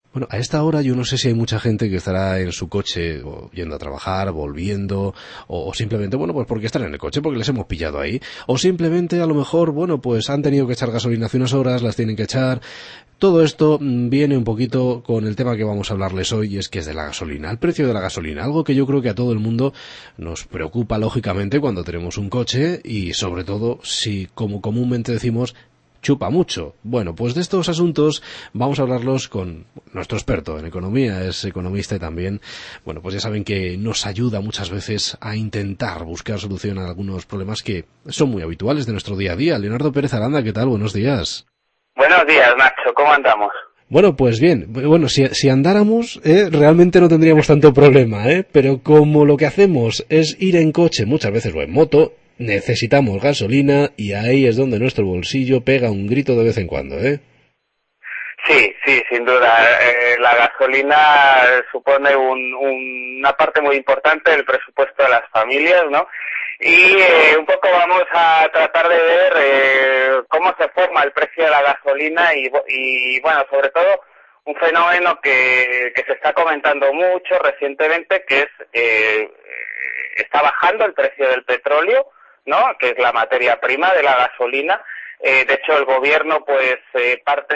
Bueno, a esta hora yo no sé si hay mucha gente que estará en su coche o yendo a trabajar, volviendo, o simplemente, bueno, pues porque están en el coche, porque les hemos pillado ahí, o simplemente a lo mejor, bueno, pues han tenido que echar gasolina hace unas horas, las tienen que echar. Todo esto viene un poquito con el tema que vamos a hablarles hoy, y es que es de la gasolina, el precio de la gasolina, algo que yo creo que a todo el mundo nos preocupa lógicamente cuando tenemos un coche y sobre todo si, como comúnmente decimos, chupa mucho. Bueno, pues de estos asuntos vamos a hablarlos con nuestro experto en economía, es economista y también, bueno, pues ya saben que nos ayuda muchas veces a intentar buscar solución a algunos problemas que son muy habituales de nuestro día a día. Leonardo Pérez Aranda, ¿qué tal? Buenos días. Buenos días, Nacho, ¿cómo andamos? Bueno, pues bien, bueno, si andáramos, realmente no tendríamos tanto problema, pero como lo que hacemos es ir en coche, muchas veces o en moto, necesitamos gasolina y ahí es donde nuestro bolsillo pega un grito de vez en cuando, ¿eh? Sí, sin duda. La gasolina supone una parte muy importante del presupuesto de las familias, ¿no? Y un poco vamos a tratar de ver cómo se forma el precio de la gasolina y bueno, sobre todo un fenómeno que se está comentando mucho recientemente, que es está bajando el precio del petróleo, ¿no? Que es la materia prima de la gasolina. De hecho, el gobierno, pues, parte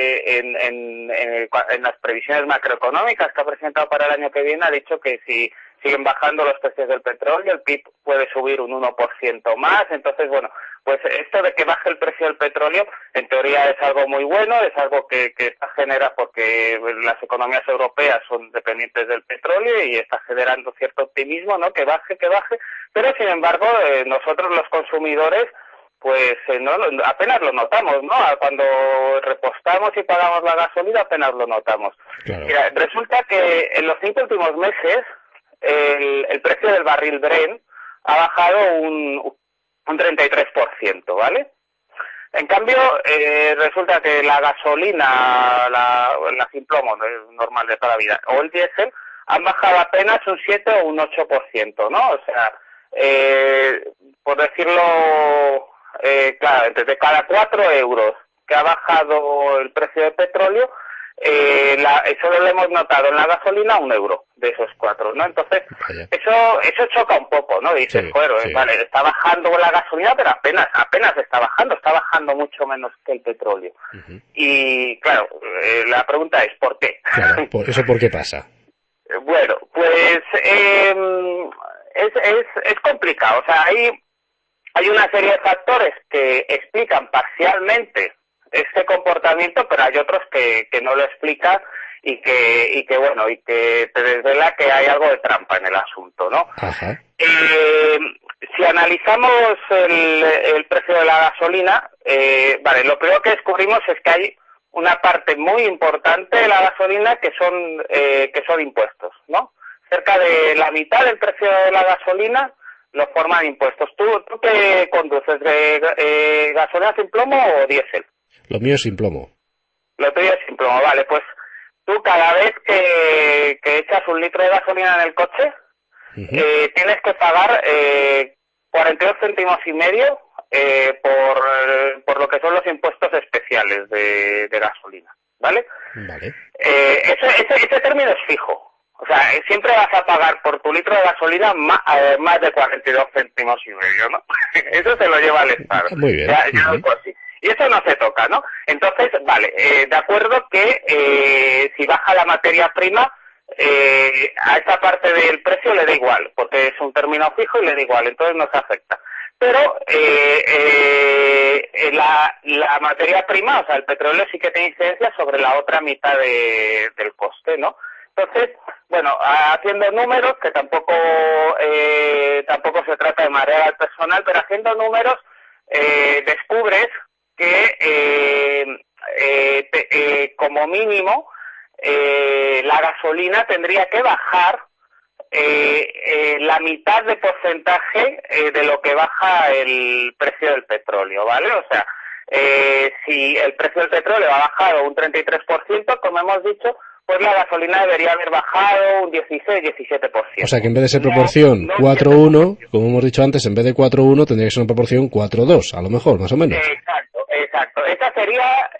en las previsiones macroeconómicas que ha presentado para el año que viene, ha dicho que si siguen bajando los precios del petróleo, el PIB puede subir un 1% más. Entonces, bueno, pues esto de que baje el precio del petróleo, en teoría es algo muy bueno, es algo que está genera porque las economías europeas son dependientes del petróleo y está generando cierto optimismo, ¿no? Que baje, pero sin embargo, nosotros los consumidores, pues no, apenas lo notamos, ¿no? Cuando repostamos y pagamos la gasolina apenas lo notamos. Claro. Mira, resulta que en los 5 últimos meses el precio del barril Brent ha bajado un 33%, ¿vale? En cambio, resulta que la gasolina, la sin plomo, normal de toda la vida, o el diésel, han bajado apenas un 7 o un 8%, ¿no? O sea, por decirlo, claro, de cada 4 euros que ha bajado el precio del petróleo, eso lo hemos notado en la gasolina 1 euro de esos 4, ¿no? Entonces, eso choca un poco, ¿no? Dices, Sí, bueno, sí. vale, está bajando la gasolina, pero apenas está bajando mucho menos que el petróleo. Uh-huh. Y, claro, la pregunta es, ¿por qué? Claro, ¿por qué pasa? Bueno, pues es complicado. O sea, hay una serie de factores que explican parcialmente este comportamiento, pero hay otros que no lo explican y que te desvela que hay algo de trampa en el asunto, ¿no? Ajá. Si analizamos el precio de la gasolina, vale, lo primero que descubrimos es que hay una parte muy importante de la gasolina que son impuestos, ¿no? Cerca de la mitad del precio de la gasolina lo forman impuestos. ¿Tú qué conduces? ¿De gasolina sin plomo o diésel? Lo mío es sin plomo. Lo tuyo es sin plomo, vale. Pues tú cada vez que echas un litro de gasolina en el coche, uh-huh, tienes que pagar 42 céntimos y medio por lo que son los impuestos especiales de gasolina, ¿vale? Vale. Ese término es fijo. O sea, siempre vas a pagar por tu litro de gasolina más de 42 céntimos y medio, ¿no? Eso se lo lleva el Estado. Muy bien. Ya pues sí. Y eso no se toca, ¿no? Entonces, vale, de acuerdo que si baja la materia prima, a esta parte del precio le da igual, porque es un término fijo y le da igual, entonces no se afecta. Pero la materia prima, o sea, el petróleo sí que tiene incidencia sobre la otra mitad del coste, ¿no? Entonces, bueno, haciendo números, que tampoco se trata de marear al personal, pero haciendo números descubres que como mínimo la gasolina tendría que bajar la mitad de porcentaje de lo que baja el precio del petróleo, ¿vale? O sea, si el precio del petróleo ha bajado un 33%, como hemos dicho, pues la gasolina debería haber bajado un 16-17%. O sea que en vez de ser proporción 4-1, como hemos dicho antes, en vez de 4-1 tendría que ser una proporción 4-2, a lo mejor, más o menos. Exacto. exacto. Esa sería,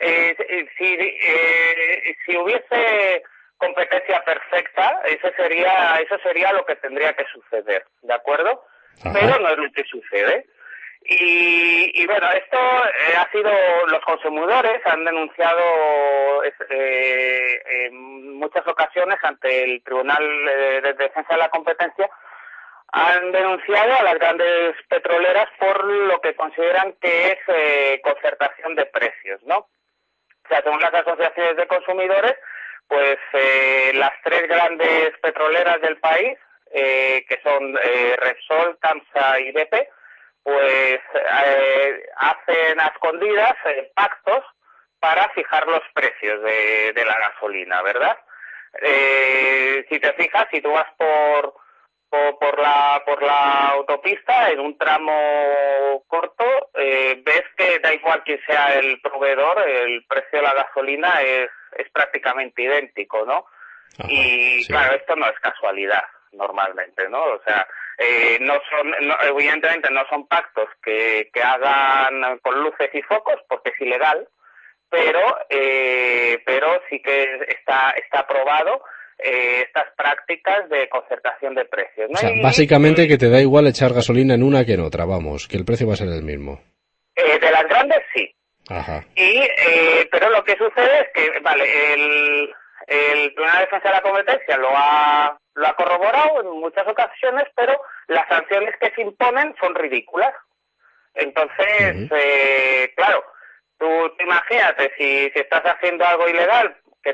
si hubiese competencia perfecta, eso sería lo que tendría que suceder, ¿de acuerdo? Ajá. Pero no es lo que sucede. Y bueno, esto ha sido, los consumidores han denunciado en muchas ocasiones ante el Tribunal de Defensa de la Competencia, han denunciado a las grandes petroleras por lo que consideran que es concertación de precios, ¿no? O sea, según las asociaciones de consumidores, pues las tres grandes petroleras del país, que son Repsol, Camsa y BP, pues hacen a escondidas pactos para fijar los precios de la gasolina, ¿verdad? Si te fijas, si tú vas por la autopista en un tramo corto, ves que da igual quién sea el proveedor, el precio de la gasolina es prácticamente idéntico, ¿no? Ajá, y sí. claro, esto no es casualidad normalmente, ¿no? O sea, evidentemente no son pactos que hagan con luces y focos porque es ilegal, pero sí que está aprobado estas prácticas de concertación de precios, ¿no? O sea, básicamente que te da igual echar gasolina en una que en otra, vamos, que el precio va a ser el mismo. De las grandes sí. Ajá. Pero lo que sucede es que, vale, el Tribunal de Defensa de la Competencia lo ha corroborado en muchas ocasiones, pero las sanciones que se imponen son ridículas. Entonces, claro, tú imagínate, si estás haciendo algo ilegal que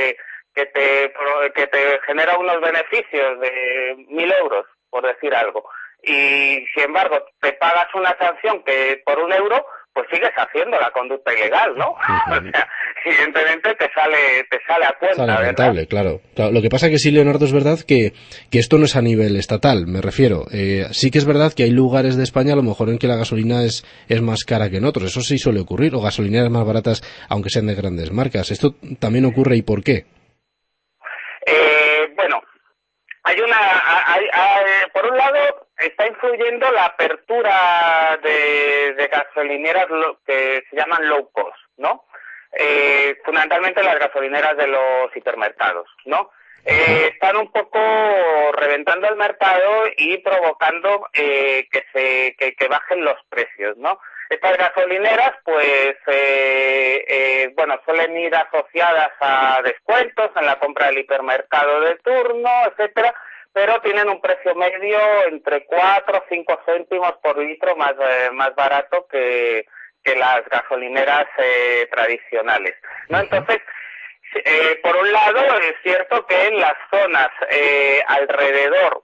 te genera unos beneficios de 1.000 euros, por decir algo, y sin embargo te pagas una sanción que por 1 euro, pues sigues haciendo la conducta ilegal, ¿no? O sea, evidentemente te sale a cuenta, sale rentable, ¿verdad? claro. Lo que pasa que sí, Leonardo, es verdad que esto no es a nivel estatal, me refiero. Sí que es verdad que hay lugares de España a lo mejor en que la gasolina es más cara que en otros. Eso sí suele ocurrir, o gasolineras más baratas, aunque sean de grandes marcas. ¿Esto también ocurre y por qué? Bueno, por un lado está influyendo la apertura de gasolineras que se llaman low cost, ¿no? Fundamentalmente las gasolineras de los hipermercados, ¿no? Están un poco reventando el mercado y provocando que bajen los precios, ¿no? Estas gasolineras, pues, bueno, suelen ir asociadas a descuentos en la compra del hipermercado de turno, etcétera, pero tienen un precio medio entre 4 o 5 céntimos por litro más barato que las gasolineras tradicionales, ¿no? Entonces, por un lado, es cierto que en las zonas alrededor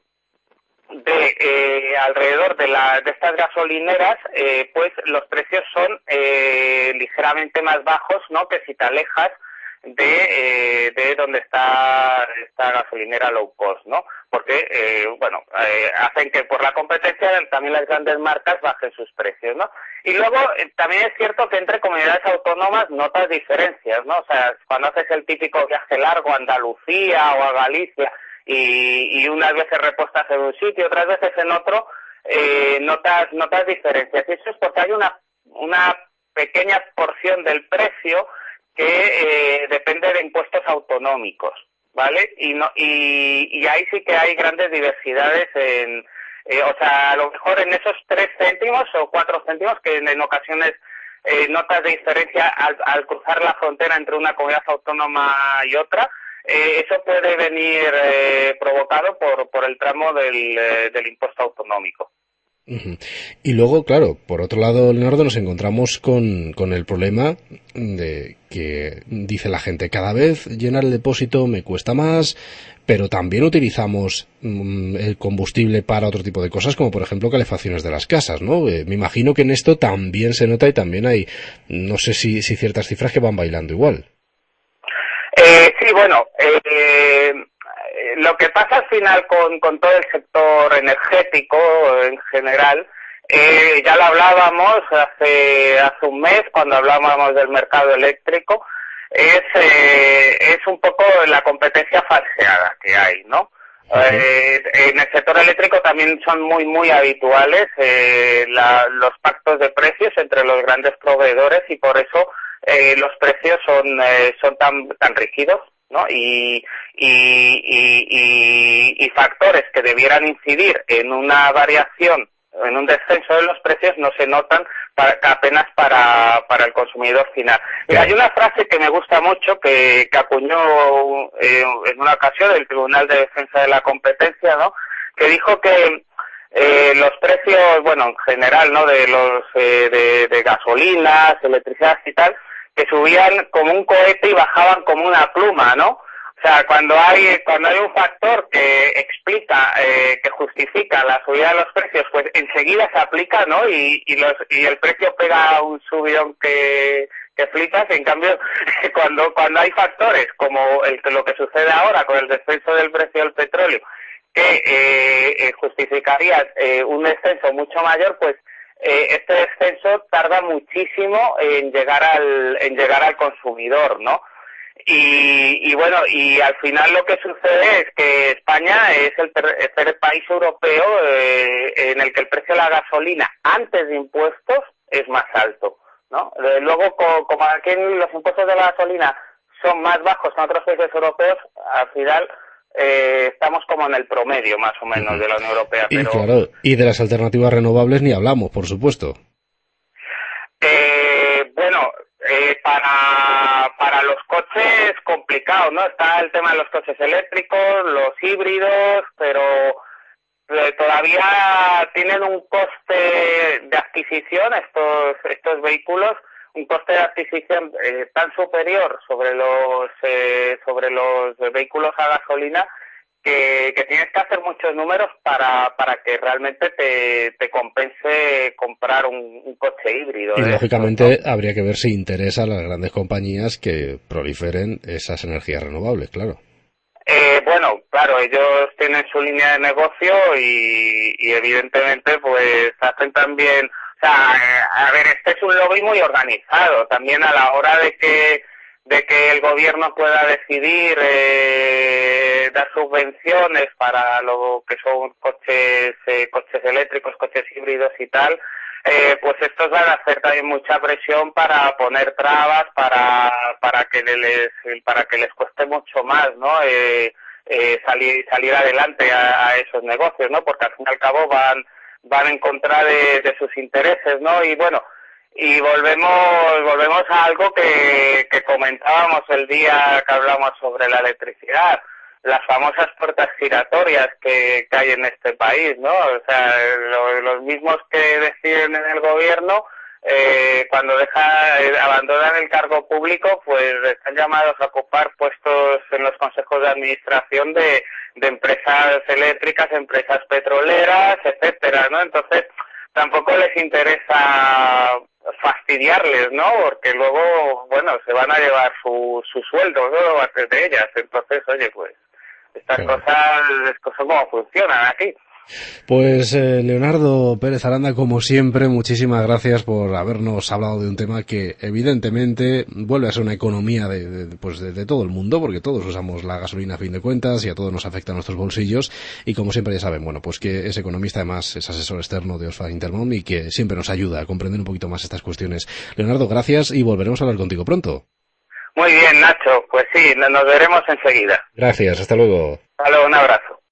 de estas gasolineras, pues los precios son ligeramente más bajos, ¿no? Que si te alejas de donde está esta gasolinera low cost, ¿no? Porque, hacen que por la competencia también las grandes marcas bajen sus precios, ¿no? Y luego también es cierto que entre comunidades autónomas notas diferencias, ¿no? O sea, cuando haces el típico viaje largo a Andalucía o a Galicia y unas veces repostas en un sitio, otras veces en otro, notas diferencias. Y eso es porque hay una pequeña porción del precio que depende de impuestos autonómicos, ¿vale? Y ahí sí que hay grandes diversidades o sea, a lo mejor en esos 3 céntimos o 4 céntimos que en ocasiones notas de diferencia al cruzar la frontera entre una comunidad autónoma y otra, eso puede venir provocado por el tramo del impuesto autonómico. Y luego, claro, por otro lado, Leonardo, nos encontramos con el problema de que dice la gente, cada vez llenar el depósito me cuesta más, pero también utilizamos el combustible para otro tipo de cosas, como por ejemplo calefacciones de las casas, ¿no? Me imagino que en esto también se nota y también hay, no sé si ciertas cifras que van bailando igual. Sí, bueno, lo que pasa al final con todo el sector energético en general, ya lo hablábamos hace un mes cuando hablábamos del mercado eléctrico, es un poco la competencia falseada que hay, ¿no? En el sector eléctrico también son muy habituales los pactos de precios entre los grandes proveedores y por eso los precios son tan rígidos, ¿no? Y factores que debieran incidir en una variación, en un descenso de los precios, no se notan apenas para el consumidor final. Mira, hay una frase que me gusta mucho que acuñó en una ocasión el Tribunal de Defensa de la Competencia, ¿no? Que dijo que los precios, bueno, en general, ¿no? De los de gasolinas, electricidad y tal, que subían como un cohete y bajaban como una pluma, ¿no? O sea, cuando hay un factor que explica, que justifica la subida de los precios, pues enseguida se aplica, ¿no? Y el precio pega un subidón que flipas. En cambio, cuando hay factores como lo que sucede ahora con el descenso del precio del petróleo, que justificaría un descenso mucho mayor, pues este descenso tarda muchísimo en llegar al consumidor, ¿no? Y bueno, y al final lo que sucede es que España es el tercer país europeo en el que el precio de la gasolina antes de impuestos es más alto, ¿no? Luego, como aquí los impuestos de la gasolina son más bajos que en otros países europeos, al final estamos como en el promedio más o menos de la Unión Europea. Y claro, y de las alternativas renovables ni hablamos, por supuesto. Bueno, para los coches complicado, ¿no? Está el tema de los coches eléctricos, los híbridos, pero todavía tienen un coste de adquisición estos vehículos, un coste de adquisición tan superior sobre los vehículos a gasolina que tienes que hacer muchos números para que realmente te compense comprar un coche híbrido. Y lógicamente habría que ver si interesa a las grandes compañías que proliferen esas energías renovables, claro. Bueno, claro, ellos tienen su línea de negocio y evidentemente pues hacen también, o sea, a ver, este es un lobby muy organizado, también a la hora de que el gobierno pueda decidir dar subvenciones para lo que son coches eléctricos, coches híbridos y tal, pues estos van a hacer también mucha presión para poner trabas para que les cueste mucho más, ¿no? Salir adelante a esos negocios, ¿no? Porque al fin y al cabo van en contra de sus intereses, ¿no? Y bueno, y volvemos a algo que comentábamos el día que hablamos sobre la electricidad, las famosas puertas giratorias que hay en este país, ¿no? O sea, los mismos que deciden en el gobierno, cuando abandonan el cargo público, pues están llamados a ocupar puestos en los consejos de administración de empresas eléctricas, empresas petroleras, etcétera, ¿no? Entonces, tampoco les interesa fastidiarles, ¿no? Porque luego, bueno, se van a llevar su sueldo, ¿no? A través de ellas. Entonces, oye, pues, estas cosas son como funcionan aquí. Pues Leonardo Pérez Aranda, como siempre, muchísimas gracias por habernos hablado de un tema que evidentemente vuelve a ser una economía de todo el mundo, porque todos usamos la gasolina a fin de cuentas y a todos nos afecta a nuestros bolsillos, y como siempre ya saben, bueno, pues que es economista, además es asesor externo de Oxfam Intermón y que siempre nos ayuda a comprender un poquito más estas cuestiones. Leonardo, gracias y volveremos a hablar contigo pronto. Muy bien, Nacho, pues sí, nos veremos enseguida. Gracias, hasta luego. Hasta luego, un abrazo.